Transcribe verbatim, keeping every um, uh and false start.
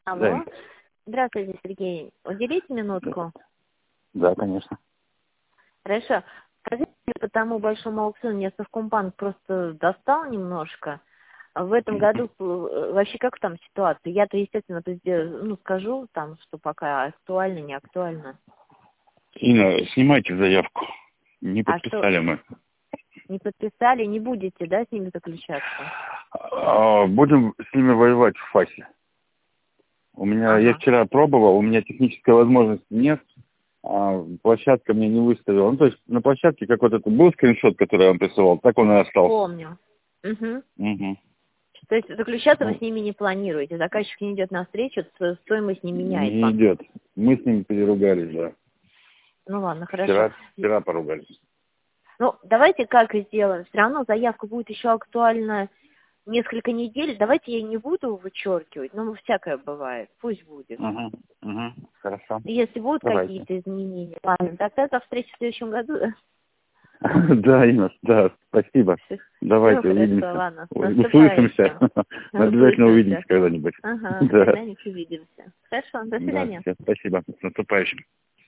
Алло. Да, Здравствуйте, Сергей. Уделите минутку. да, конечно. Хорошо. Скажите, по тому большому аукциону меня Совкомбанк просто достал немножко. А В этом году э, вообще как там ситуация? Я-то, естественно, везде, ну, скажу там, что пока актуально, не актуально. Инна, снимайте заявку. Не А что, подписали мы. не подписали, не будете, да, с ними заключаться? А, Будем с ними воевать в ФАСе. У меня, я Ага. вчера пробовал, у меня технической возможности нет, а площадка мне не выставила. Ну, то есть на площадке как вот это был скриншот, который я вам присылал, так он и остался. Помню. Угу. Угу. То есть заключаться вы Ну, с ними не планируете? Заказчик не идет навстречу, ц- стоимость не меняет не вам? идет. Мы с ними переругались, да. Ну ладно, хорошо. Вчера, вчера поругались. Ну, давайте как сделаем. Все равно заявка будет еще актуальна несколько недель. Давайте я не буду вычеркивать, но всякое бывает. Пусть будет. Угу. Угу. Хорошо. Если будут Давайте. какие-то изменения. Ладно, тогда до встречи в следующем году. Да, Да, Инна, да, спасибо. все, Давайте хорошо, увидимся. ладно. С Услышимся. наступающим. Обязательно увидимся Услышимся. когда-нибудь. Ага, Да, когда-нибудь увидимся. Хорошо, до да, свидания. все, спасибо. С наступающим.